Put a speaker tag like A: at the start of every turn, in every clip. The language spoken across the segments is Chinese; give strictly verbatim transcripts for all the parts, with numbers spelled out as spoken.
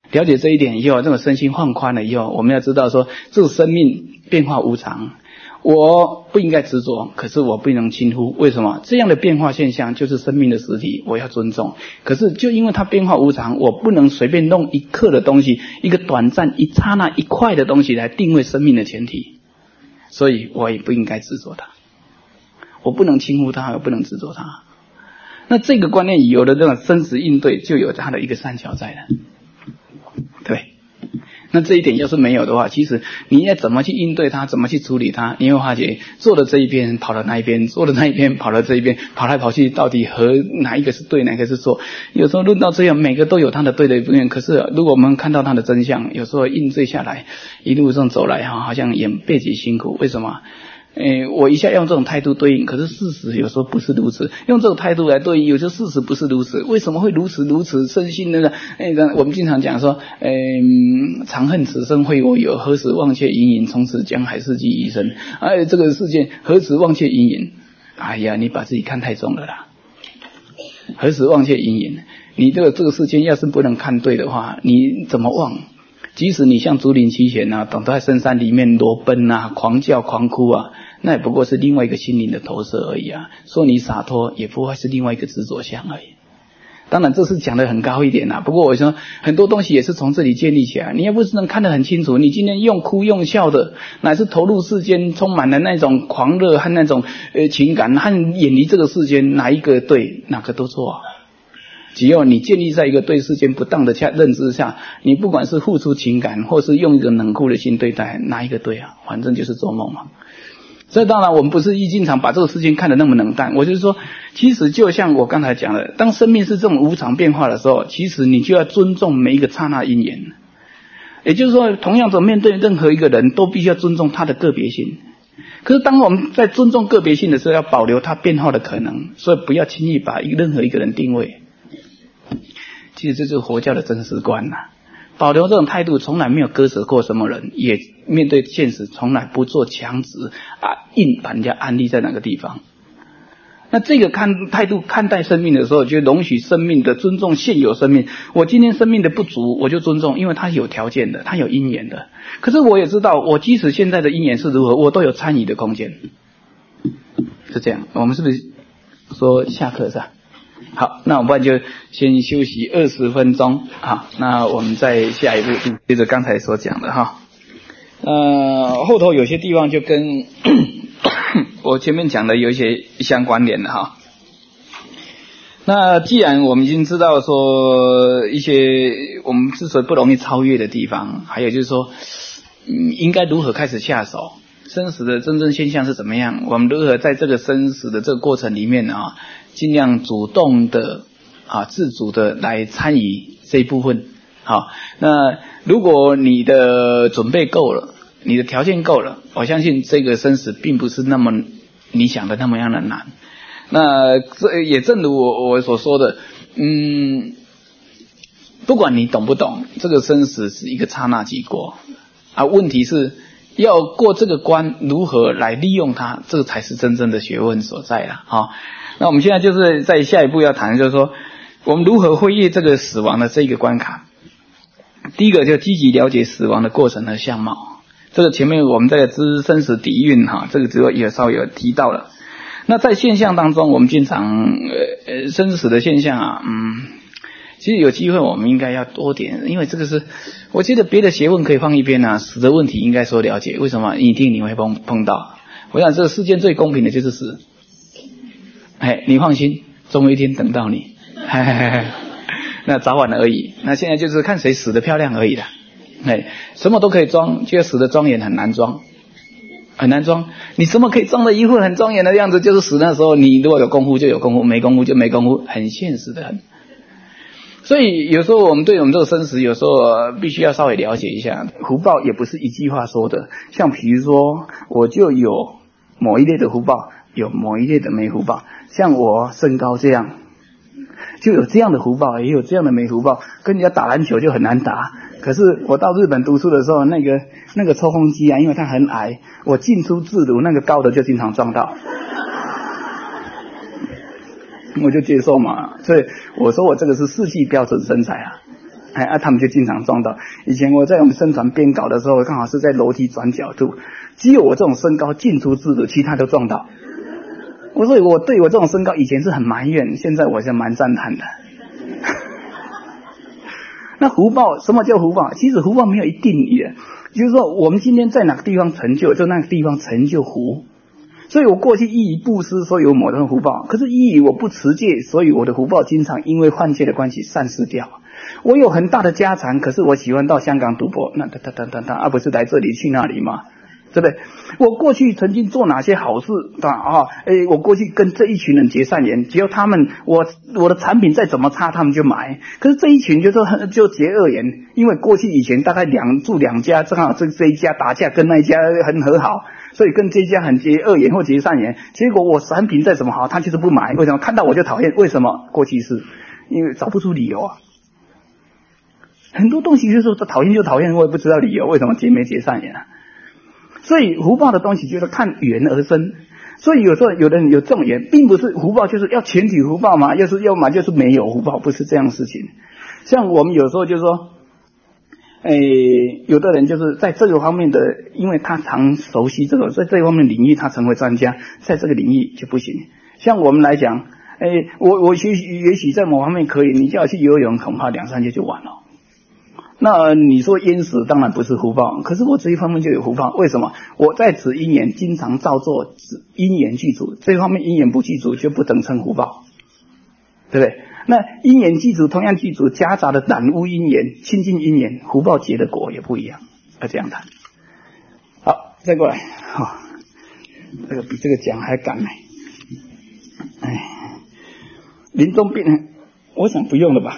A: 了解这一点以后，这种身心放宽了以后，我们要知道说，这个生命变化无常，我不应该执着，可是我不能轻忽。为什么？这样的变化现象就是生命的实体，我要尊重。可是就因为它变化无常，我不能随便弄一刻的东西，一个短暂、一刹那、一块的东西来定位生命的前提，所以我也不应该执着它。我不能轻忽它，我不能执着它。那这个观念有了这种生死应对，就有它的一个善巧在了。对，那这一点要是没有的话，其实你要怎么去应对它，怎么去处理它，你会发觉做了这一边跑到那一边，做了那一边跑到这一边，跑来跑去，到底和哪一个是对，哪一个是错？有时候论到这样，每个都有它的对的一部分，可是如果我们看到它的真相，有时候应对下来，一路上走来哈，好像也背极辛苦。为什么？诶，我一下用这种态度对应，可是事实有时候不是如此。用这种态度来对应，有时候事实不是如此。为什么会如此如此？身心那个那个，我们经常讲说，诶，长恨此生非我有，何时忘却营营，从此将海誓寄余生。哎，这个世界何时忘却营营？哎呀，你把自己看太重了啦。何时忘却营营？你这个这个世间要是不能看对的话，你怎么忘？即使你像竹林七贤啊，等在深山里面裸奔啊，狂叫狂哭啊，那也不过是另外一个心灵的投射而已啊。说你洒脱，也不过是另外一个执着相而已。当然这是讲得很高一点啊，不过我说很多东西也是从这里建立起来。你要不是能看得很清楚，你今天用哭用笑的，乃是投入世间，充满了那种狂热和那种呃情感，和远离这个世间，哪一个对，哪个都错啊。只要你建立在一个对世间不当的下认知下，你不管是付出情感，或是用一个冷酷的心对待，哪一个对啊？反正就是做梦嘛。所以当然我们不是一经常把这个事情看得那么冷淡，我就是说，其实就像我刚才讲的，当生命是这种无常变化的时候，其实你就要尊重每一个刹那因缘。也就是说，同样的面对任何一个人都必须要尊重他的个别性。可是当我们在尊重个别性的时候，要保留他变化的可能，所以不要轻易把任何一个人定位。其实这就是佛教的真实观呐、啊，保留这种态度，从来没有割舍过什么人，也面对现实从来不做强执啊，硬把人家安立在哪个地方。那这个看态度看待生命的时候，就容许生命的尊重现有生命。我今天生命的不足，我就尊重，因为它有条件的，它有因缘的。可是我也知道，我即使现在的因缘是如何，我都有参与的空间。是这样，我们是不是说下课是吧？好，那我们就先休息二十分钟。好，那我们再下一步接着刚才所讲的哈。呃，后头有些地方就跟我前面讲的有一些相关联的哈。那既然我们已经知道说一些我们之所以不容易超越的地方，还有就是说，嗯，应该如何开始下手？生死的真正现象是怎么样？我们如何在这个生死的这个过程里面啊，尽量主动的啊，自主的来参与这一部分。好，那如果你的准备够了，你的条件够了，我相信这个生死并不是那么你想的那么样的难。那这也正如我我所说的，嗯，不管你懂不懂，这个生死是一个刹那即过啊，问题是要过这个关，如何来利用它，这个才是真正的学问所在啦。好，那我们现在就是在下一步要谈，就是说我们如何会越这个死亡的这个关卡。第一个就积极了解死亡的过程和相貌，这个前面我们在知生死底蕴哈，这个之后也稍微有提到了。那在现象当中，我们经常呃呃生死的现象啊，嗯，其实有机会我们应该要多点，因为这个是我觉得别的学问可以放一边啊，死的问题应该说了解，为什么一定你会碰碰到？我想这个世界最公平的就是死，哎，你放心，总有一天等到你，嘿嘿嘿，那早晚而已。那现在就是看谁死得漂亮而已啦，哎，什么都可以装，就死的庄严很难装。很难装，你什么可以装的一副很庄严的样子，就是死那时候你如果有功夫就有功夫，没功夫就没功夫，很现实的很。所以有时候我们对我们这个生死有时候、呃、必须要稍微了解一下，福报也不是一句话说的，像比如说我就有某一类的福报，有某一类的没福报，像我身高这样就有这样的福报，也有这样的没福报，跟人家打篮球就很难打。可是我到日本读书的时候，那个那个抽风机啊，因为它很矮，我进出自如，那个高的就经常撞到，我就接受嘛。所以我说我这个是世纪标准身材啊， 哎啊，他们就经常撞到。以前我在我们生传编稿的时候，刚好是在楼梯转角度，只有我这种身高进出自如，其他都撞到。我说我对我这种身高以前是很埋怨，现在我是蛮赞叹的。那福报，什么叫福报？其实福报没有一定义的，就是说我们今天在哪个地方成就，就那个地方成就福。所以我过去依以布施，所以有某种福报；可是依以我不持戒，所以我的福报经常因为犯戒的关系散失掉。我有很大的家产，可是我喜欢到香港赌博，那他他他他他而不是来这里去那里嘛？对不对？我过去曾经做哪些好事啊？诶，我过去跟这一群人结善缘，只要他们我我的产品再怎么差，他们就买。可是这一群就说就结恶缘，因为过去以前大概两住两家，正好这这一家打架跟那一家很和好，所以跟这一家很结恶缘或结善缘。结果我产品再怎么好，他就是不买。为什么？看到我就讨厌。为什么？过去是因为找不出理由啊。很多东西就是说讨厌就讨厌，我也不知道理由，为什么结没结善缘啊？所以福报的东西就是看缘而生，所以有时候有的人有这种缘，并不是福报就是要全体福报嘛，要是要么就是没有福报，不是这样的事情。像我们有时候就是说，诶，有的人就是在这个方面的，因为他常熟悉这个，在这方面领域他成为专家，在这个领域就不行。像我们来讲，诶，我我也许也许在某方面可以，你叫我去游泳，恐怕两三节就完了。那你说淹死当然不是福报，可是我这一方面就有福报。为什么？我在此因缘经常造作，因缘具足，这方面因缘不具足就不等称福报，对不对？那因缘具足同样具足，夹杂的染污因缘、亲近因缘，福报结的果也不一样。要这样谈。好，再过来，好、哦，这个比这个讲还赶呢。哎，临终病人，我想不用了吧。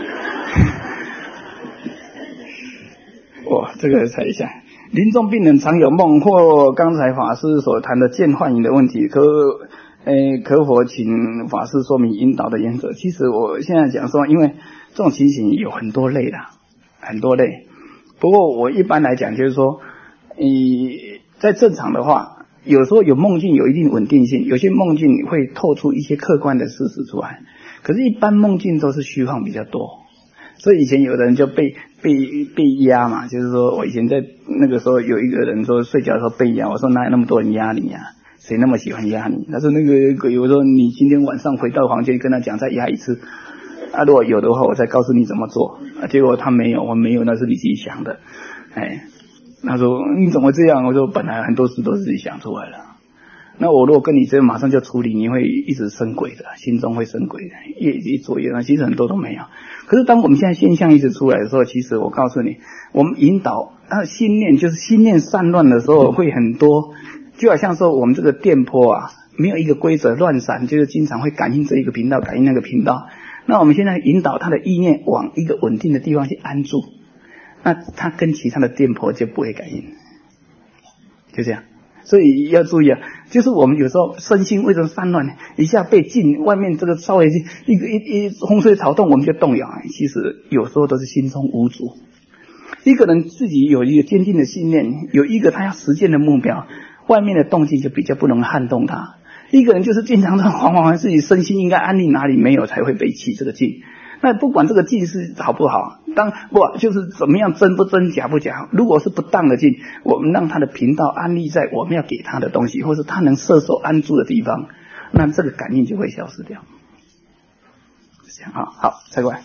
A: 哇，这个猜一下，临终病人常有梦或刚才法师所谈的见幻影的问题，可诶可否请法师说明引导的原则？其实我现在讲说，因为这种情形有很多类的，很多类。不过我一般来讲就是说，你在正常的话，有时候有梦境有一定稳定性，有些梦境会透出一些客观的事实出来，可是一般梦境都是虚幻比较多。所以以前有的人就被被被压嘛，就是说我以前在那个时候有一个人说睡觉的时候被压，我说哪有那么多人压你啊？谁那么喜欢压你？他说那个有时候你今天晚上回到房间跟他讲再压一次，啊如果有的话我再告诉你怎么做。啊结果他没有，我没有，那是你自己想的。哎，他说你怎么这样？我说本来很多事都是自己想出来的。那我如果跟你这样马上就处理，你会一直生鬼的，心中会生鬼的，越越做越那其实很多都没有。可是当我们现在现象一直出来的时候，其实我告诉你，我们引导啊心念，就是心念散乱的时候会很多，就好像说我们这个电波啊没有一个规则乱闪，就是经常会感应这一个频道，感应那个频道。那我们现在引导它的意念往一个稳定的地方去安住，那它跟其他的电波就不会感应，就这样。所以要注意啊，就是我们有时候身心为什么散乱呢？一下被禁，外面这个稍微一个一一风吹草动我们就动摇。其实有时候都是心中无主。一个人自己有一个坚定的信念，有一个他要实现的目标，外面的动静就比较不能撼动他。一个人就是经常的惶惶自己身心应该安定哪里没有才会被起这个劲。那不管这个劲是好不好，当不就是怎么样真不真假不假，如果是不当的劲，我们让他的频道安立在我们要给他的东西，或是他能摄受安住的地方，那这个感应就会消失掉。这样啊，好，再过来。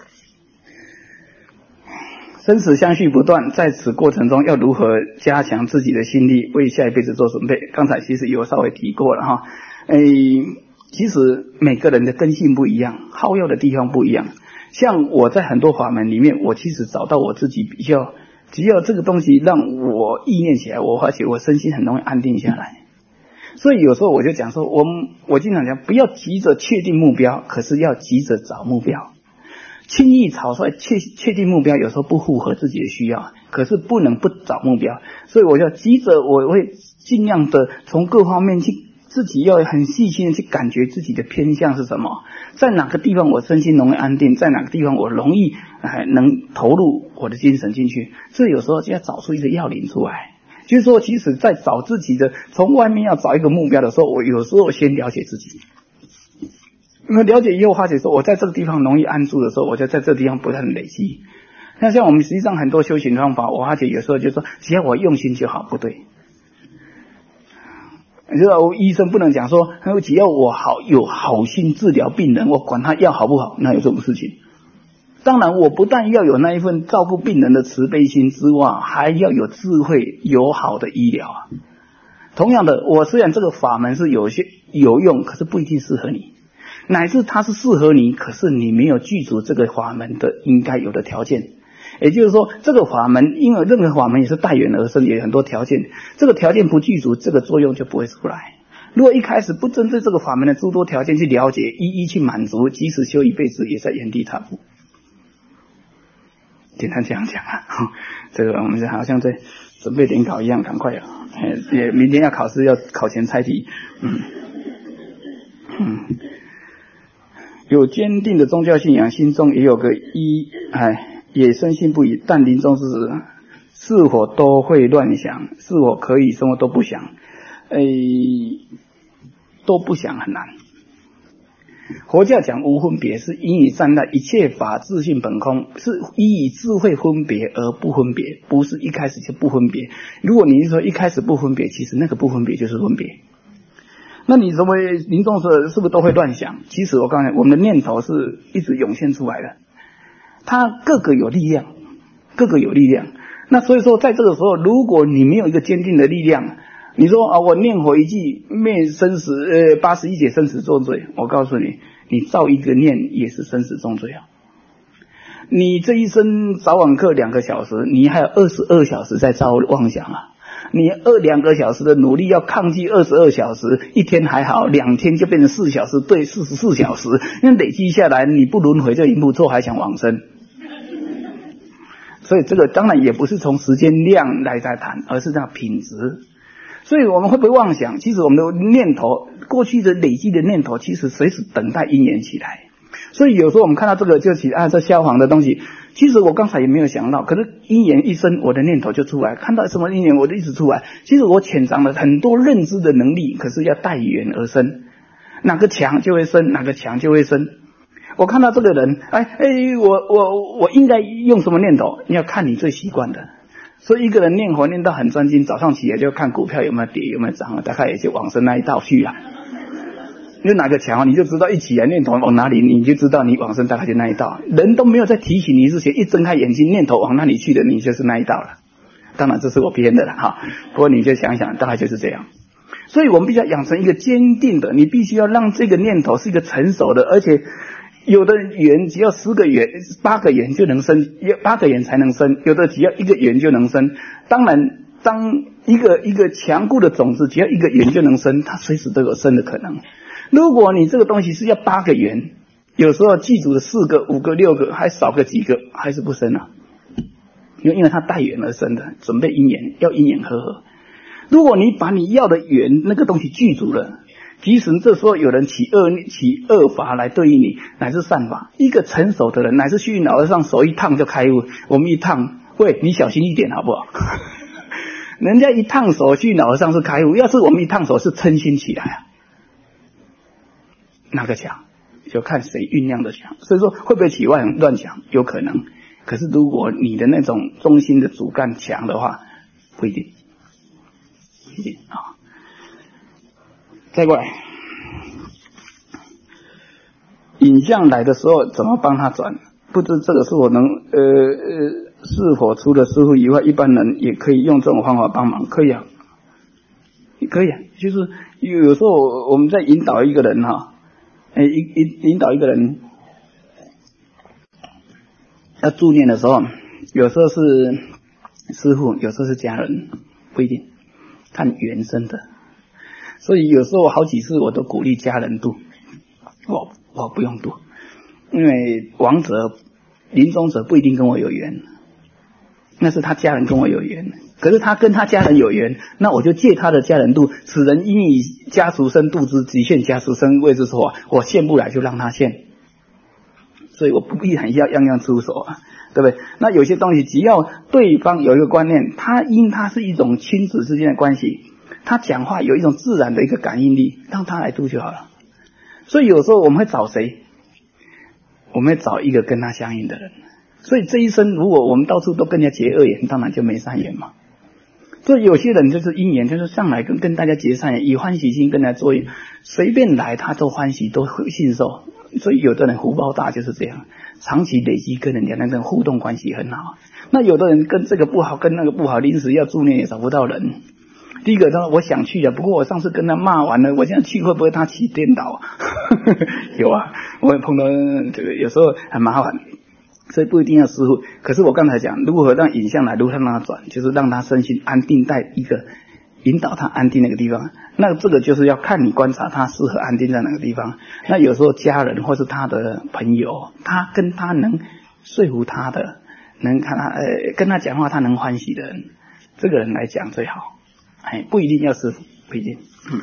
A: 生死相续不断，在此过程中要如何加强自己的心力，为下一辈子做准备？刚才其实有稍微提过了哈，诶。其实每个人的根性不一样，好要的地方不一样。像我在很多法门里面，我其实找到我自己比较，只要这个东西让我意念起来，我发觉我身心很容易安定下来。所以有时候我就讲说，我我经常讲，不要急着确定目标，可是要急着找目标。轻易草率确确定目标，有时候不符合自己的需要，可是不能不找目标。所以我就急着，我会尽量的从各方面去。自己要很细心的去感觉自己的偏向是什么，在哪个地方我身心容易安定，在哪个地方我容易、呃、能投入我的精神进去，这有时候就要找出一个要领出来。就是说即使在找自己的从外面要找一个目标的时候，我有时候先了解自己， 那了解以后发觉说，我在这个地方容易安住的时候，我就在这个地方不断累积。那像我们实际上很多修行方法，我发觉有时候就说，只要我用心就好，不对。你知道，医生不能讲说，只要我好有好心治疗病人，我管他药好不好，那有这种事情。当然，我不但要有那一份照顾病人的慈悲心之外，还要有智慧，有好的医疗啊。同样的，我虽然这个法门是有些有用，可是不一定适合你。乃至它是适合你，可是你没有具足这个法门的应该有的条件。也就是说，这个法门，因为任何法门也是待缘而生，也有很多条件。这个条件不具足，这个作用就不会出来。如果一开始不针对这个法门的诸多条件去了解，一一去满足，即使修一辈子，也在原地踏步。简单这样讲啊，这个我们好像在准备联考一样，赶快啊！也明天要考试，要考前猜题。嗯嗯。有坚定的宗教信仰，心中也有个一，哎，也深信不疑。但临终之时，是否都会乱想？是否可以什么都不想？哎，都不想很难。佛教讲无分别，是因以善待一切法自性本空，是依以智慧分别而不分别，不是一开始就不分别。如果你是说一开始不分别，其实那个不分别就是分别。那你认为临终时是不是都会乱想？其实我刚才我们的念头是一直涌现出来的，它各个有力量，各个有力量。那所以说在这个时候，如果你没有一个坚定的力量，你说啊，我念佛一句灭生死呃八十一劫生死重罪，我告诉你，你造一个念也是生死重罪啊。你这一生早晚课两个小时，你还有二十二小时在造妄想啊。你二两个小时的努力要抗拒二十二小时，一天还好，两天就变成四小时，对，四十四小时，因为累积下来，你不轮回就一不错，还想往生。所以这个当然也不是从时间量来在谈，而是这样品质。所以我们会不会妄想？其实我们的念头，过去的累积的念头，其实随时等待因缘起来。所以有时候我们看到这个就起啊，这消防的东西，其实我刚才也没有想到，可是因缘一生，我的念头就出来，看到什么因缘我就一直出来。其实我潜藏了很多认知的能力，可是要待缘而生，哪个强就会生，哪个强就会生。我看到这个人，哎哎，我我我应该用什么念头？你要看你最习惯的。所以一个人念佛念到很专心，早上起来就看股票有没有跌，有没有涨，大概也就往生那一道去了。因为哪个强，你就知道一起来念头往哪里，你就知道你往生大概就那一道。人都没有在提醒你之前，一睁开眼睛，念头往那里去的，你就是那一道了。当然这是我编的了哈，不过你就想想，大概就是这样。所以我们必须要养成一个坚定的，你必须要让这个念头是一个成熟的，而且有的缘只要十个缘、八个缘就能生，八个缘才能生；有的只要一个缘就能生。当然，当一个一个强固的种子，只要一个缘就能生，它随时都有生的可能。如果你这个东西是要八个缘，有时候记住了四个、五个、六个，还少个几个，还是不生啊。因为因为它带缘而生的，准备因缘，要因缘和合。如果你把你要的缘那个东西具足了，即使这时候有人起恶起恶法来对应你，乃至善法，一个成熟的人，乃至虚云老和尚手一烫就开悟，我们一烫，喂，你小心一点好不好？人家一烫手，虚云老和尚是开悟，要是我们一烫手是嗔心起来啊。哪个强就看谁酝酿的强，所以说会不会起乱乱想有可能，可是如果你的那种中心的主干强的话，不一定，不一定啊。再过来，影像来的时候怎么帮他转？不知这个是否能呃呃是否除了师父以外，一般人也可以用这种方法帮忙？可以啊，可以啊，就是有时候我们在引导一个人哈。哎，引引引导一个人要助念的时候，有时候是师父，有时候是家人，不一定，看缘生的。所以有时候好几次我都鼓励家人度，我我不用度，因为亡者临终者不一定跟我有缘，那是他家人跟我有缘。可是他跟他家人有缘，那我就借他的家人度，此人因以家属身度之，极限家属身谓之说，我现不来就让他现，所以我不必然要样样出手啊，对不对？那有些东西只要对方有一个观念，他因他是一种亲子之间的关系，他讲话有一种自然的一个感应力，让他来度就好了。 所以有时候我们会找谁？我们会找一个跟他相应的人。所以这一生如果我们到处都跟人家结恶缘，当然就没善缘嘛。所以有些人就是因缘，就是上来跟跟大家结善缘，以欢喜心跟他作业，随便来他都欢喜，都信受。所以有的人福报大就是这样，长期累积跟人家那种互动关系很好。那有的人跟这个不好，跟那个不好，临时要助念也找不到人。第一个他说我想去啊，不过我上次跟他骂完了，我现在去会不会他起颠倒？有啊，我也碰到这个有时候很麻烦。所以不一定要师父，可是我刚才讲如何让影像来，如何让他转，就是让他身心安定在一个引导他安定那个地方。那这个就是要看你观察他适合安定在哪个地方。那有时候家人或是他的朋友，他跟他能说服他的，能看他呃跟他讲话他能欢喜的人，这个人来讲最好。哎，不一定要师父，不一定。嗯，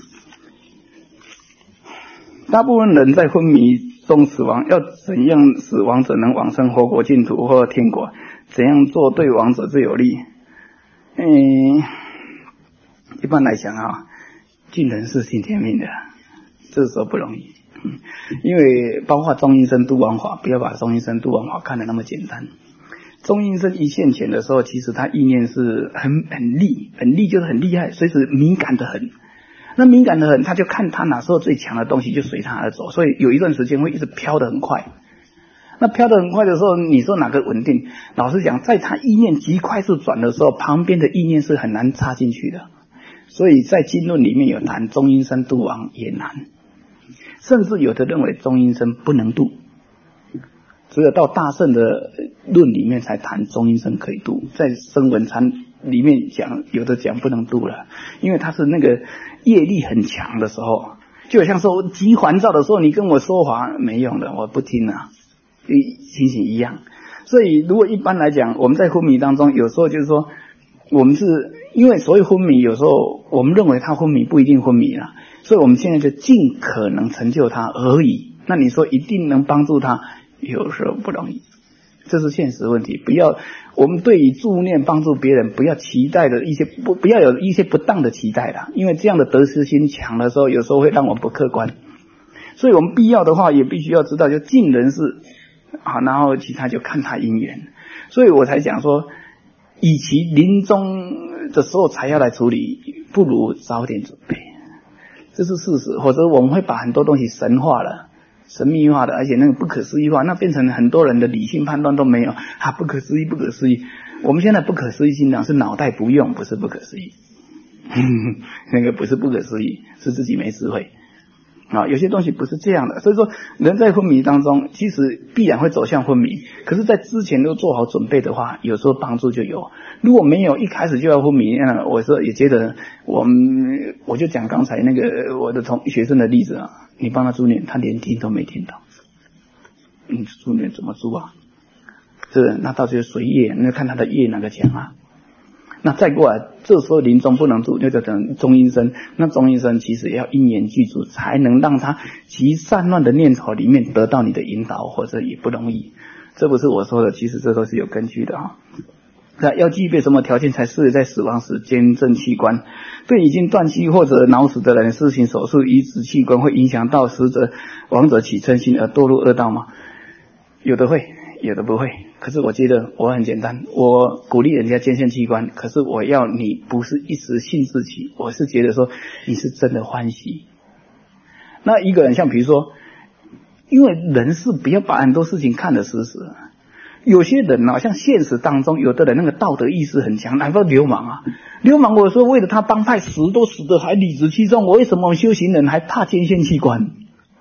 A: 大部分人在昏迷中死亡，要怎样使亡者能往生佛国净土或天国？怎样做对亡者最有利？嗯，一般来讲啊，尽人事听天命的，这时候不容易。嗯，因为包括中阴身度亡法，不要把中阴身度亡法看得那么简单。中阴身一现前的时候，其实他意念是很很利，很利就是很厉害，随时敏感的很。那敏感的很，他就看他哪时候最强的东西就随他而走，所以有一段时间会一直飘得很快。那飘得很快的时候，你说哪个稳定？老实讲，在他意念极快速转的时候，旁边的意念是很难插进去的。所以在经论里面有谈中阴身度亡也难，甚至有的认为中阴身不能度，只有到大乘的论里面才谈中阴身可以度，在声闻禅里面讲，有的讲不能度了，因为它是那个业力很强的时候，就好像说极烦躁的时候，你跟我说话没用的，我不听啊，情形一样。所以如果一般来讲，我们在昏迷当中，有时候就是说，我们是因为所谓昏迷，有时候我们认为他昏迷不一定昏迷了，所以我们现在就尽可能成就他而已。那你说一定能帮助他，有时候不容易。这是现实问题，不要我们对于助念帮助别人，不要期待的一些不不要有一些不当的期待啦，因为这样的得失心强的时候，有时候会让我们不客观。所以我们必要的话，也必须要知道，就尽人事啊，然后其他就看他因缘。所以我才讲说，与其临终的时候才要来处理，不如早点准备，这是事实。否则我们会把很多东西神化了。神秘化的，而且那个不可思议化，那变成很多人的理性判断都没有啊，不可思议，不可思议。我们现在不可思议心讲是脑袋不用，不是不可思议，那个不是不可思议，是自己没智慧啊。有些东西不是这样的，所以说人在昏迷当中，其实必然会走向昏迷。可是，在之前都做好准备的话，有时候帮助就有。如果没有一开始就要昏迷，那我说也觉得我们我就讲刚才那个我的同学生的例子啊。你帮他助念，他连听都没听到，你助念怎么助啊？是那到最后随业，那看他的业哪个强啊？那再过来，这时候临终不能助，那就等中阴身。那中阴身其实要因缘具足，才能让他极散乱的念头里面得到你的引导，或者也不容易。这不是我说的，其实这都是有根据的啊。那要具备什么条件才适合在死亡时捐赠器官？对已经断气或者脑死的人施行手术移植器官，会影响到死者亡者起嗔心而堕入恶道吗？有的会，有的不会。可是我觉得我很简单，我鼓励人家捐献器官，可是我要你不是一时兴致起，我是觉得说你是真的欢喜。那一个人像比如说，因为人是不要把很多事情看得死死。有些人啊，像现实当中有的人那个道德意识很强，哪怕流氓啊，流氓我说为了他帮派死都死得还理直气壮，我为什么修行人还怕捐献器官？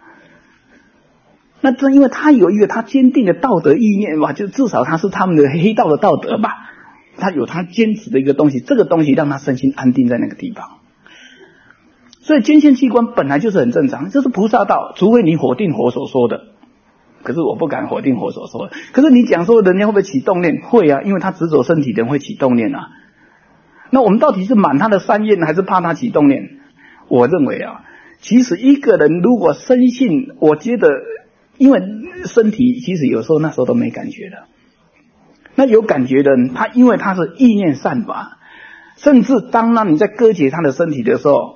A: 那正因为他有一个他坚定的道德意念吧，就至少他是他们的黑道的道德吧，他有他坚持的一个东西，这个东西让他身心安定在那个地方。所以捐献器官本来就是很正常，这是菩萨道，除非你否定佛所说的。可是我不敢否定佛所说的。可是你讲说人家会不会起动念？会啊，因为他执着身体的人会起动念啊。那我们到底是满他的三愿还是怕他起动念？我认为啊，其实一个人如果深信，我觉得因为身体其实有时候那时候都没感觉的。那有感觉的人，他因为他是意念善法，甚至当让你在割解他的身体的时候，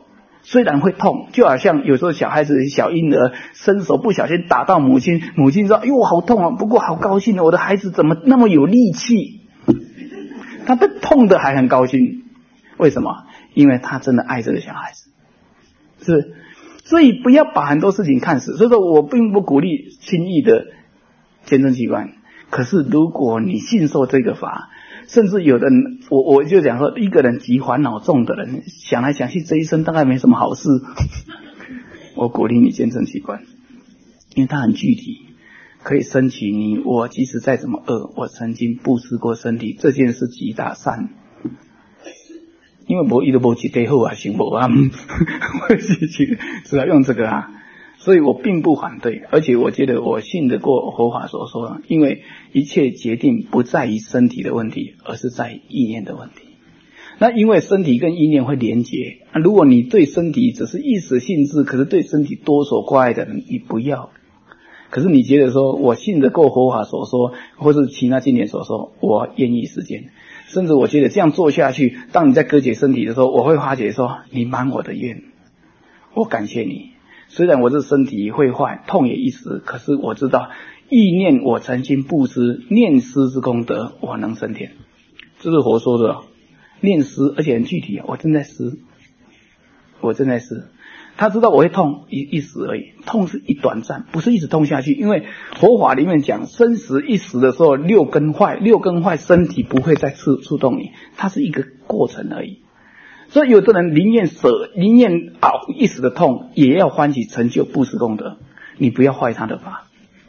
A: 虽然会痛，就好像有时候小孩子小婴儿伸手不小心打到母亲，母亲说：“哎呦，好痛啊！”不过好高兴，我的孩子怎么那么有力气？他被痛的还很高兴，为什么？因为他真的爱这个小孩子，是不是？所以不要把很多事情看死。所以说我并不鼓励轻易的见证器官。可是如果你信受这个法，甚至有的人，我我就讲说，一个人极烦恼重的人，想来想去，这一生大概没什么好事。我鼓励你见证器官，因为它很具体，可以升起你我即使再怎么恶，我曾经布施过身体，这件事极大善。因为无伊都无一地好啊，行无啊，我是只要用这个啊。所以我并不反对，而且我觉得我信得过佛法所说的，因为一切决定不在于身体的问题，而是在意念的问题。那因为身体跟意念会连结，如果你对身体只是一时兴致，可是对身体多所挂碍的人，你不要。可是你觉得说我信得过佛法所说，或是其他经典所说，我愿意实践。甚至我觉得这样做下去，当你在割解身体的时候，我会发觉说你满我的愿，我感谢你。虽然我这身体会坏，痛也一时，可是我知道意念我曾经布施，念施之功德，我能升天。这是佛说的，念施，而且很具体，我正在施，我正在施。他知道我会痛一一时而已，痛是一短暂，不是一直痛下去。因为佛法里面讲生死一时的时候，六根坏，六根坏，身体不会再触触动你，它是一个过程而已。所以有的人宁愿舍，宁愿熬一时的痛，也要欢喜成就布施功德。你不要坏他的法。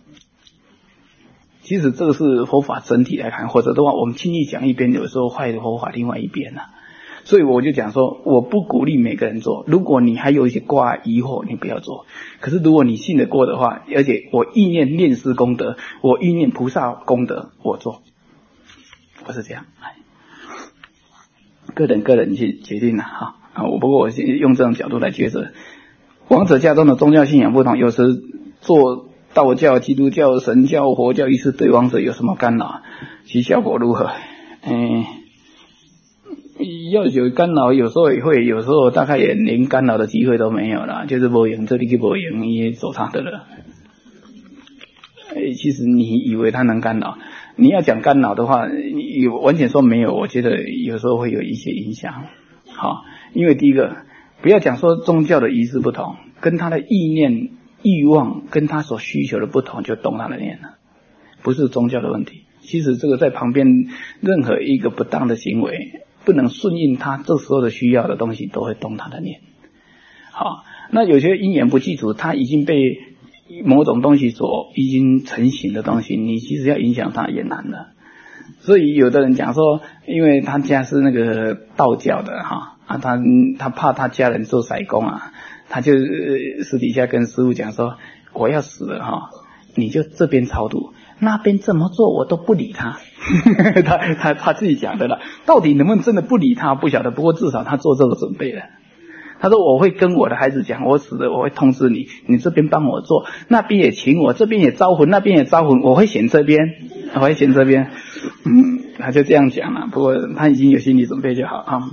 A: 其实这个是佛法整体来看，或者的话，我们轻易讲一边，有时候坏的佛法另外一边啊。所以我就讲说，我不鼓励每个人做。如果你还有一些挂疑惑，你不要做。可是如果你信得过的话，而且我意念念施功德，我意念菩萨功德，我做。我是这样。个人个人去决定了哈啊！我不过我用这种角度来抉择。王者家中的宗教信仰不同，有时做道教、基督教、神教、佛教仪式对王者有什么干扰？其效果如何？嗯，要有干扰，有时候也会，有时候大概也连干扰的机会都没有了，就是没用，这里就没用，也走他的了。其实你以为他能干扰？你要讲干扰的话，你完全说没有，我觉得有时候会有一些影响。好，因为第一个，不要讲说宗教的仪式不同，跟他的意念、欲望跟他所需求的不同，就动他的念了，不是宗教的问题。其实这个在旁边任何一个不当的行为，不能顺应他这时候的需要的东西，都会动他的念。好，那有些因缘不具足，他已经被某种东西所已经成型的东西，你其实要影响它也难了。所以有的人讲说，因为他家是那个道教的哈啊，他他怕他家人做塞工啊，他就私底下跟师父讲说，我要死了哈，你就这边超度，那边怎么做我都不理他。他他他自己讲的啦，到底能不能真的不理他不晓得，不过至少他做这个准备了。他说我会跟我的孩子讲，我死了我会通知你，你这边帮我做，那边也请我，这边也招魂，那边也招魂，我会选这边，我会选这边。嗯，他就这样讲了，不过他已经有心理准备就好啊。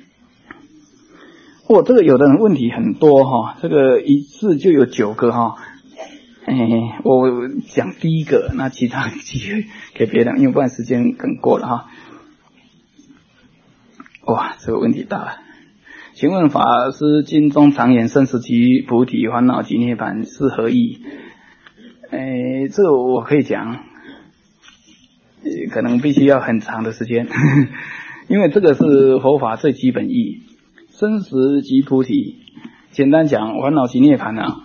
A: 哦，这个有的人问题很多哈，这个一次就有九个哈。哎，我讲第一个，那其他机会给别人，因为不然时间更过了哈。哇，这个问题大了。请问法师经中常言生死即菩提，烦恼即涅槃是何意？诶，这个我可以讲，可能必须要很长的时间，因为这个是佛法最基本意义。生死即菩提，简单讲，烦恼即涅槃啊。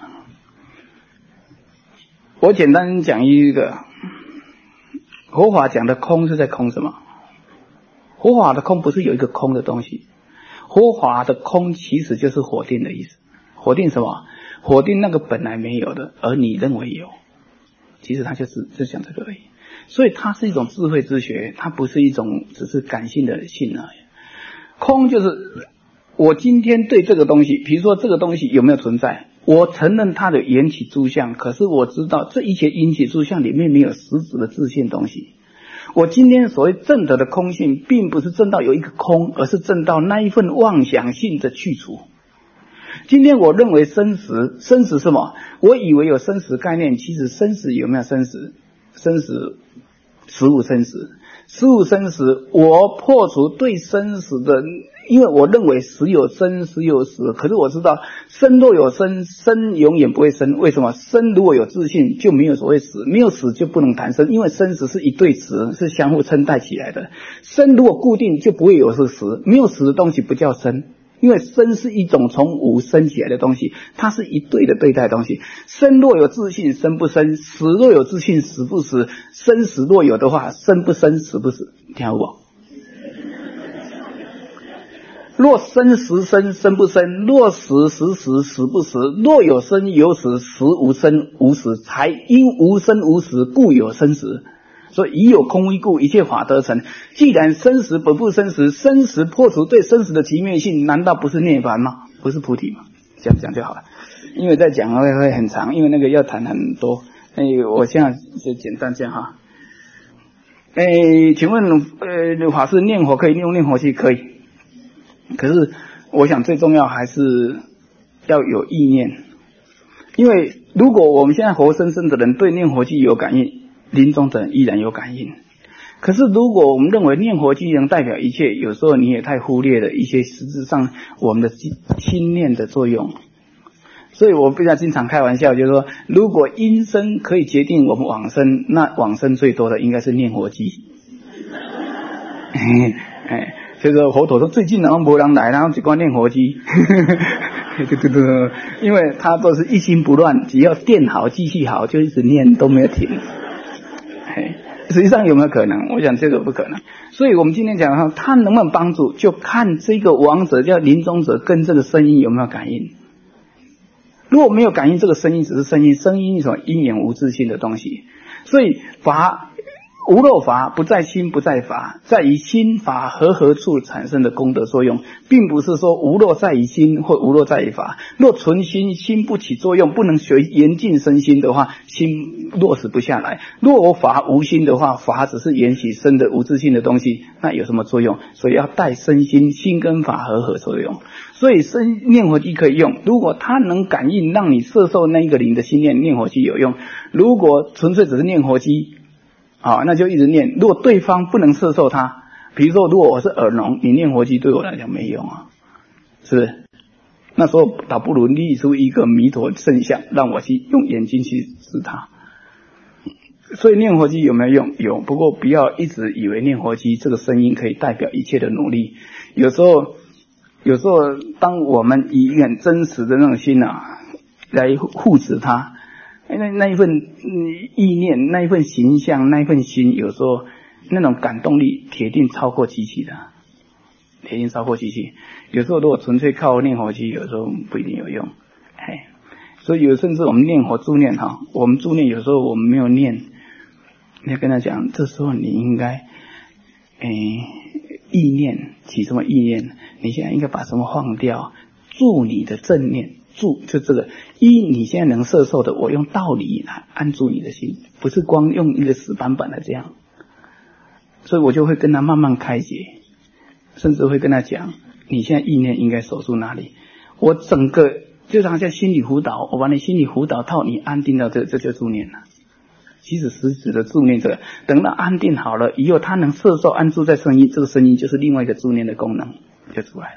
A: 我简单讲一个，佛法讲的空是在空什么？佛法的空不是有一个空的东西。佛法的空其实就是否定的意思，否定什么？否定那个本来没有的，而你认为有，其实它就是就讲这个而已。所以它是一种智慧之学，它不是一种只是感性的信而已。空就是我今天对这个东西，比如说这个东西有没有存在，我承认它的缘起诸相，可是我知道这一切缘起诸相里面没有实质的自性东西。我今天所谓证得的空性，并不是证到有一个空，而是证到那一份妄想性的去除。 今天我认为生死，生死什么？我以为有生死概念，其实生死有没有生死？生死实无生死，实无生死。我破除对生死的，因为我认为死有生，死有死。可是我知道生若有生，生永远不会生。为什么？生如果有自信，就没有所谓死，没有死就不能谈生，因为生死是一对词，是相互撑带起来的。生如果固定，就不会有是死，没有死的东西不叫生。因为生是一种从无生起来的东西，它是一对的对待的东西。生若有自信，生不生；死若有自信，死不死。生死若有的话，生不生，死不死。听好不好？若生时生，生不生；若死时死，死不死。若有生有死，死无生无死。才因无生无死，故有生死。所以以有空无故，一切法得成。既然生死本不生死，生死破除对生死的寂灭性，难道不是涅槃吗？不是菩提吗？这样讲就好了。因为再讲会会很长，因为那个要谈很多。哎，我现在就简单讲哈。哎，请问呃，法师念佛可以用念佛器？可以。可是我想最重要还是要有意念，因为如果我们现在活生生的人对念佛器有感应，临终的人依然有感应。可是如果我们认为念佛机能代表一切，有时候你也太忽略了一些实质上我们的心念的作用。所以我比较经常开玩笑，就是说如果因生可以决定我们往生，那往生最多的应该是念佛机。哎，所以说佛陀说最近然后没人来，然后只管念佛机。对对对，因为他都是一心不乱，只要电好继续好，就一直念都没有停。实际上有没有可能？我想这个不可能。所以我们今天讲他能不能帮助，就看这个亡者叫临终者跟这个声音有没有感应。如果没有感应，这个声音只是声音，声音一种因缘无自性的东西。所以法无漏法不在心不在法，在于心法和合处产生的功德作用，并不是说无漏在于心或无漏在于法。若纯心，心不起作用，不能随严禁身心的话，心落实不下来。若我法无心的话，法只是缘起生的无自性的东西，那有什么作用？所以要带身心，心跟法和合作用。所以身念佛机可以用，如果它能感应让你摄受那一个灵的心念，念佛机有用。如果纯粹只是念佛机，好，那就一直念。如果对方不能摄受它，比如说如果我是耳聋，你念佛机对我来讲没用啊，是不是？那时候倒不如立出一个弥陀圣像，让我去用眼睛去视它。所以念佛机有没有用？有，不过不要一直以为念佛机这个声音可以代表一切的努力。有时候有时候当我们以一个很真实的那种心啊来护持它，那那一份意念，那一份形象，那一份心，有时候那种感动力铁定超过机器的，铁定超过机器。有时候如果纯粹靠念佛机，有时候不一定有用。哎，所以有甚至我们念佛助念哈，我们助念有时候我们没有念，你要跟他讲，这时候你应该，哎，意念起什么意念？你现在应该把什么放掉？助你的正念。住就这个依你现在能摄受的，我用道理来安住你的心，不是光用一个死板板的这样。所以我就会跟他慢慢开解，甚至会跟他讲，你现在意念应该守住哪里。我整个就好像心理辅导，我把你心理辅导套你安定到这，这就助念了。其实实质的助念这个，等到安定好了以后，他能摄受安住在声音，这个声音就是另外一个助念的功能就出来了。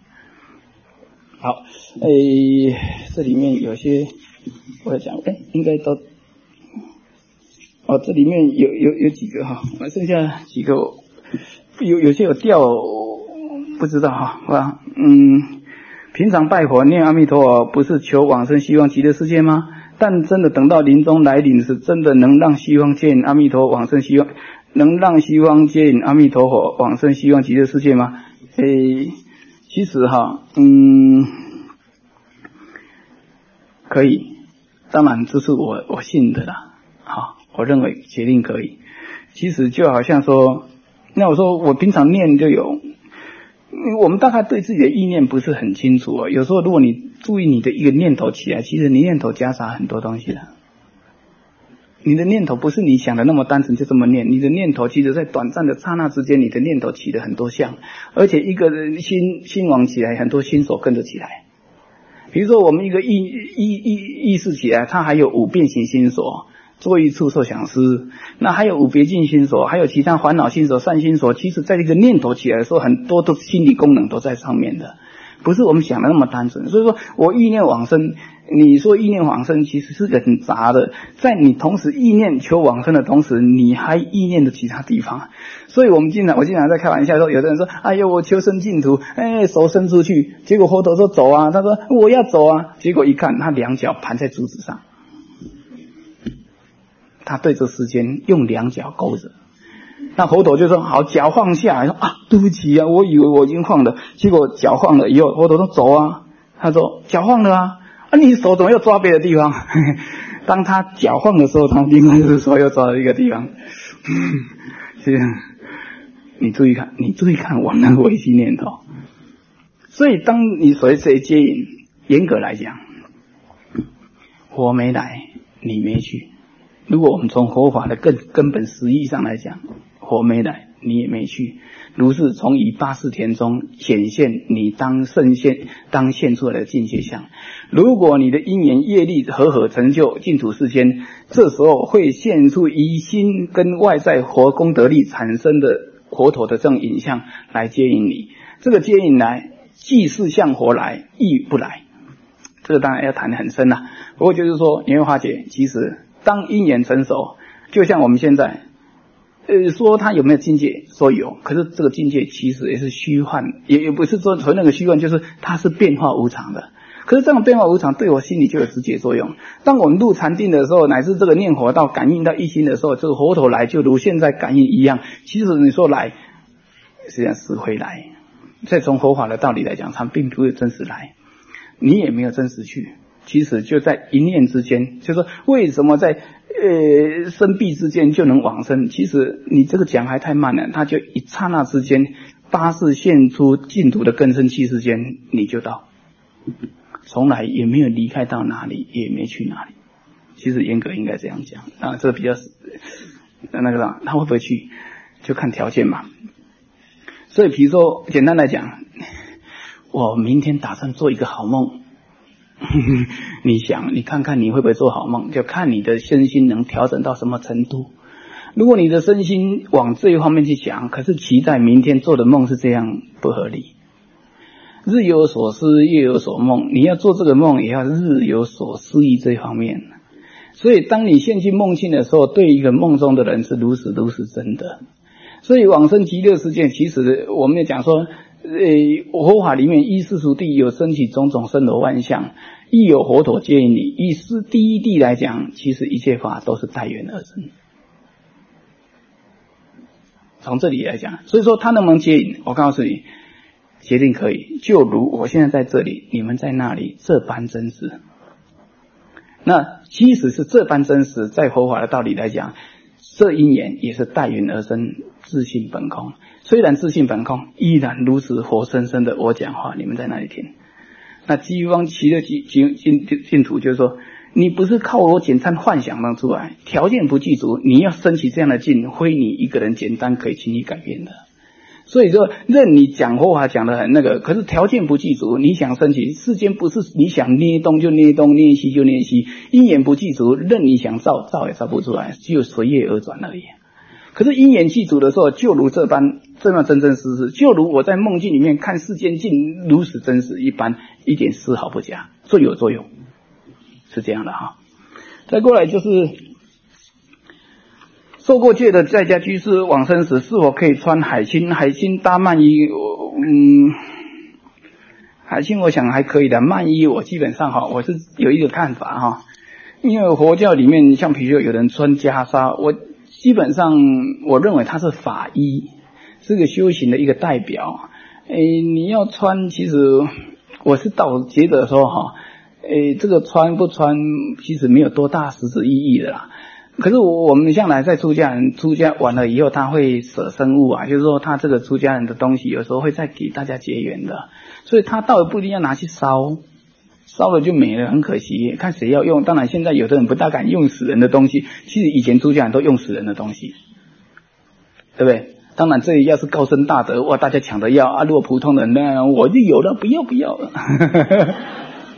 A: 好，诶，这里面有些我要讲，诶，应该都，哦，这里面有有有几个哈，剩下几个有有些有掉，不知道哈，是吧？嗯，平常拜佛念阿弥陀佛，不是求往生西方极乐世界吗？但真的等到临终来临时，真的能让西方接引阿弥陀往生西方，能让西方接引阿弥陀佛往生西方极乐世界吗？诶。其实哈，嗯，可以，当然这是我我信的啦，好，我认为决定可以。其实就好像说，那我说我平常念就有，我们大概对自己的意念不是很清楚啊。有时候如果你注意你的一个念头起来，其实你念头夹杂很多东西的。你的念头不是你想的那么单纯就这么念，你的念头其实在短暂的刹那之间，你的念头起了很多相，而且一个人心心往起来，很多心所跟着起来。 比如说我们一个意意意意识起来，它还有五变形心所、作意处受想思，那还有五别境心所，还有其他烦恼心所、善心所。其实在这个念头起来的时候，很多都心理功能都在上面的，不是我们想的那么单纯。所以说我意念往生，你说意念往生其实是个很杂的，在你同时意念求往生的同时，你还意念的其他地方。所以我们经常我经常在开玩笑说，有的人说哎呦我求生净土，哎手伸出去，结果佛陀说走啊，他说我要走啊，结果一看他两脚盘在竹子上，他对着时间用两脚勾着，那佛陀就说好，脚放下，说啊对不起啊，我以为我已经放了，结果脚放了以后，佛陀说走啊，他说脚放了啊，啊你手怎么又抓别的地方？当他脚放的时候，他另外就是说又抓了一个地方。是你注意看，你注意看我那个唯心念头。所以当你随谁接引，严格来讲，我没来，你没去。如果我们从佛法的根根本实义上来讲，我没来，你也没去。如是从以八识田中显现你当圣现当现出来的境界相。如果你的因缘业力和合成就净土世间，这时候会现出以心跟外在活功德力产生的佛陀的这种影像来接引你。这个接引来，既是向佛来，亦不来。这个当然要谈得很深啦。不过就是说，你会发觉，其实当因缘成熟，就像我们现在。呃，说他有没有境界？说有，可是这个境界其实也是虚幻，也也不是说纯那个虚幻，就是它是变化无常的。可是这种变化无常对我心里就有直接作用。当我们入禅定的时候，乃至这个念佛到感应到一心的时候，这个佛陀来就如现在感应一样。其实你说来，实际上是会来。再从佛法的道理来讲，它并不会真实来，你也没有真实去。其实就在一念之间，就是说为什么在呃生闭之间就能往生？其实你这个讲还太慢了，它就一刹那之间，八识现出净土的根生气之间，你就到，从来也没有离开到哪里，也没去哪里。其实严格应该这样讲啊，这个比较那个他会不会去，就看条件嘛。所以比如说简单来讲，我明天打算做一个好梦。你想你看看你会不会做好梦，就看你的身心能调整到什么程度。如果你的身心往这一方面去想，可是期待明天做的梦是这样，不合理。日有所思夜有所梦，你要做这个梦也要日有所思意这一方面。所以当你现去梦境的时候，对一个梦中的人是如实如实真的。所以往生极乐世界，其实我们也讲说呃，佛法里面依世俗谛有升起种种森罗万象，亦有佛陀接引你。以是第一谛来讲，其实一切法都是待缘而生。从这里来讲，所以说他能不能接引，我告诉你，决定可以。就如我现在在这里，你们在那里，这般真实。那即使是这般真实，在佛法的道理来讲，这因缘也是待缘而生，自性本空。虽然自性本空，依然如此活生生的我讲话，你们在那里听。那西方极乐净净净土就是说，你不是靠我简单幻想能出来，条件不具足，你要升起这样的境，非你一个人简单可以轻易改变的。所以说，任你讲佛法讲得很那个，可是条件不具足，你想升起，世间不是你想捏东就捏东，捏西就捏西，因缘不具足，任你想造，造也造不出来，只有随业而转而已。可是因缘具足的时候，就如这般这么真真实实，就如我在梦境里面看世间境如此真实一般，一点丝毫不假，最有作用，是这样的哈。再过来就是受过戒的在家居士往生时，是否可以穿海青？海青搭曼衣，嗯，海青我想还可以的，曼衣我基本上哈，我是有一个看法哈，因为佛教里面像比如有人穿袈裟，我基本上我认为它是法衣，是个修行的一个代表。诶，你要穿，其实我是倒觉得说哈，诶，这个穿不穿其实没有多大实质意义的啦。可是我们向来在出家人出家完了以后，他会舍生物啊，就是说他这个出家人的东西有时候会再给大家结缘的，所以他倒也不一定要拿去烧，烧了就没了，很可惜，看谁要用。当然现在有的人不大敢用死人的东西，其实以前出家人都用死人的东西，对不对？当然这里要是高僧大德，哇，大家抢着要啊，如果普通人呢，我就有了，不要不要了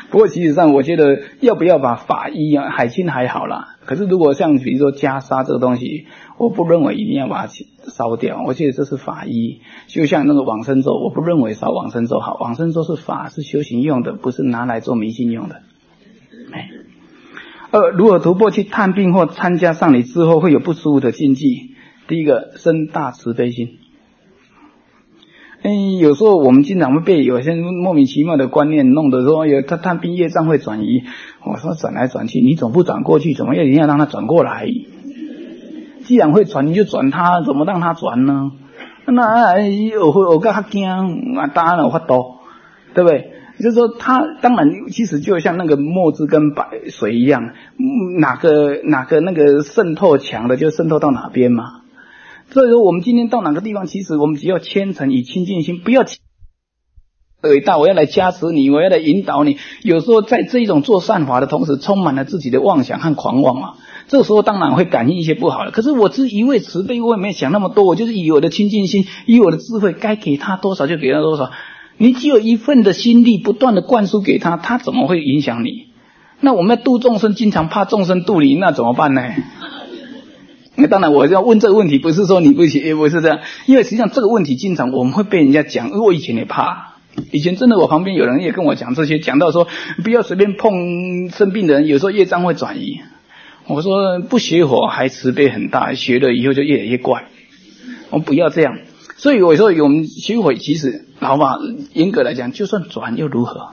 A: 不过其实上我觉得要不要把法医啊，海清还好啦，可是如果像比如说袈裟这个东西，我不认为一定要把它烧掉，我觉得这是法医。就像那个往生咒，我不认为烧往生咒好，往生咒是法，是修行用的，不是拿来做迷信用的。哎，二，如何突破去探病或参加丧礼之后会有不舒服的禁忌？第一个，生大慈悲心。哎，有时候我们经常会被有些莫名其妙的观念弄得说，有他探病业障会转移。我说转来转去，你总不转过去，怎么一定要让他转过来？既然会转，你就转他，怎么让他转呢？那我会我跟他惊啊，当然有法度，对不对？就是说他当然其实就像那个墨汁跟白水一样，哪个哪个那个渗透强的就渗透到哪边嘛。所以说我们今天到哪个地方，其实我们只要虔诚以清净心，不要伟大，我要来加持你，我要来引导你。有时候在这一种做善法的同时，充满了自己的妄想和狂妄啊。这个时候当然会感应一些不好的，可是我只一味慈悲，我也没想那么多，我就是以我的清净心，以我的智慧，该给他多少就给他多少。你只有一份的心力不断的灌输给他，他怎么会影响你？那我们要度众生，经常怕众生度你，那怎么办呢？那当然我要问这个问题，不是说你不行，也不是这样，因为实际上这个问题经常我们会被人家讲，我以前也怕，以前真的我旁边有人也跟我讲这些，讲到说不要随便碰生病的人，有时候业障会转移。我说不学佛还慈悲很大，学了以后就越来越怪，我们不要这样。所以我说我们学佛其实老法严格来讲，就算转又如何？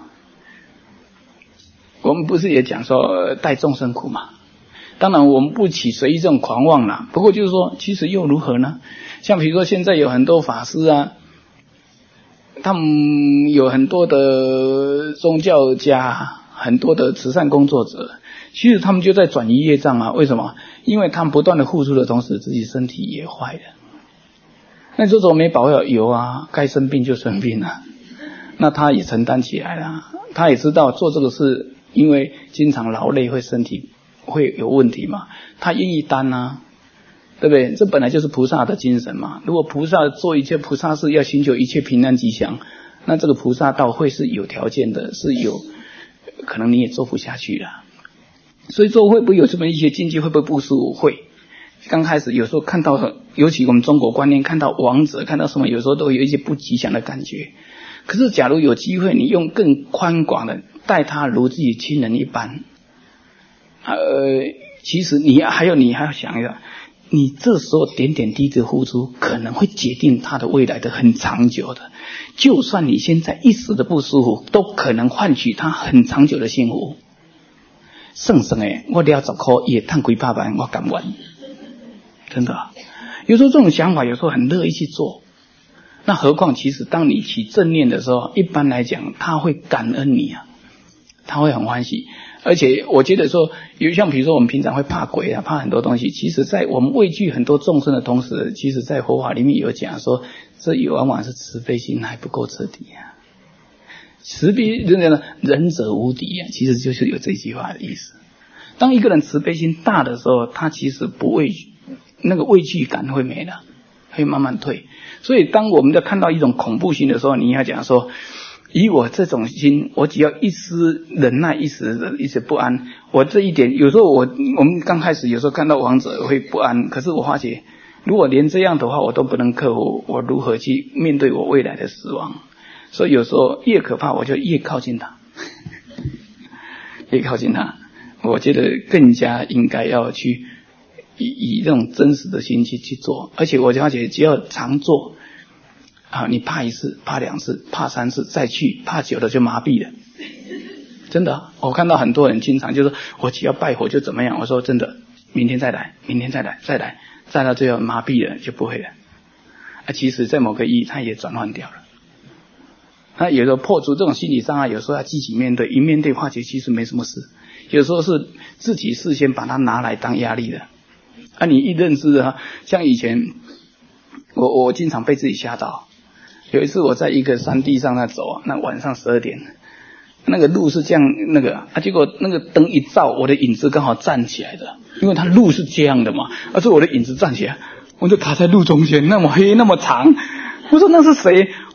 A: 我们不是也讲说带众生苦嘛？当然我们不起随意这种狂妄啦，不过就是说其实又如何呢？像比如说现在有很多法师啊，他们有很多的宗教家，很多的慈善工作者，其实他们就在转移业障啊。为什么？因为他们不断的付出的同时，自己身体也坏了。那这种没保佑有啊，该生病就生病啊，那他也承担起来了，他也知道做这个事，因为经常劳累会身体会有问题嘛，他愿意担啊，对不对？这本来就是菩萨的精神嘛。如果菩萨做一切菩萨事，要寻求一切平安吉祥，那这个菩萨道会是有条件的，是有可能你也做不下去了。所以说会不会有这么一些禁忌，会不会不舒服？会。刚开始有时候看到，尤其我们中国观念，看到王者，看到什么，有时候都有一些不吉祥的感觉。可是假如有机会，你用更宽广的待他如自己亲人一般，呃，其实你还有你还要想一下，你这时候点点滴滴的付出，可能会决定他的未来的很长久的。就算你现在一时的不舒服，都可能换取他很长久的幸福。算算诶，我了十块也赚几百万，我甘愿。真的，有时候这种想法有时候很乐意去做。那何况其实当你起正念的时候，一般来讲他会感恩你啊，他会很欢喜。而且我觉得说，有像比如说我们平常会怕鬼啊，怕很多东西，其实在我们畏惧很多众生的同时，其实在佛法里面有讲说，这也往往是慈悲心还不够彻底啊。慈悲人仁者无敌啊，其实就是有这句话的意思。当一个人慈悲心大的时候，他其实不畏惧，那个畏惧感会没了，会慢慢退。所以当我们在看到一种恐怖心的时候，你要讲说，以我这种心，我只要一丝忍耐，一时的一时不安，我这一点有时候我我们刚开始有时候看到王者会不安，可是我发觉如果连这样的话我都不能克服，我如何去面对我未来的死亡？所以有时候越可怕我就越靠近他越靠近他，我觉得更加应该要去以以这种真实的心去去做。而且我发觉只要常做啊，你怕一次，怕两次，怕三次，再去，怕久了就麻痹了。真的，我看到很多人经常就说，我只要拜佛就怎么样。我说真的，明天再来，明天再来，再来，再到最后麻痹了就不会了。啊，其实在某个意义，他也转换掉了。他有时候破除这种心理障碍，有时候要积极面对，一面对化解其实没什么事。有时候是自己事先把它拿来当压力的。啊，你一认知啊，像以前我我经常被自己吓到。有一次我在一个山地上那走啊，那晚上十二点，那个路是这样那个啊，结果那个灯一照，我的影子刚好站起来的，因为它路是这样的嘛，而且我的影子站起来，我就卡在路中间，那么黑那么长，我说那是谁？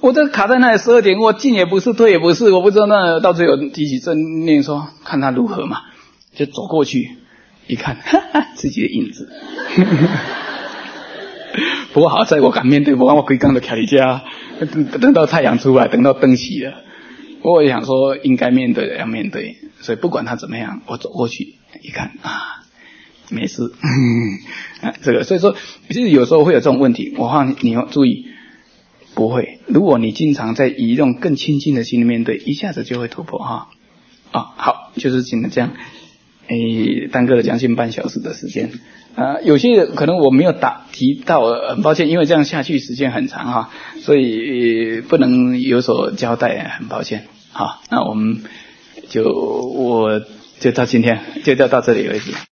A: 我这卡在那里十二点，我进也不是，退也不是，我不知道那到最后提起正念说看他如何嘛，就走过去一看，哈哈，自己的影子。不过好在我敢面对，不然我规刚的卡里家，等等到太阳出来，等到灯熄了，我也想说应该面对的要面对，所以不管他怎么样，我走过去一看啊，没事。啊，这个所以说其实有时候会有这种问题，我话你你要注意。不会，如果你经常在以一种更亲近的心里面对，一下子就会突破哈。啊，好，就是只能这样，诶，耽搁了将近半小时的时间。啊，有些可能我没有打提到，很抱歉，因为这样下去时间很长哈，所以不能有所交代，很抱歉。好，那我们就我就到今天就到到这里为止。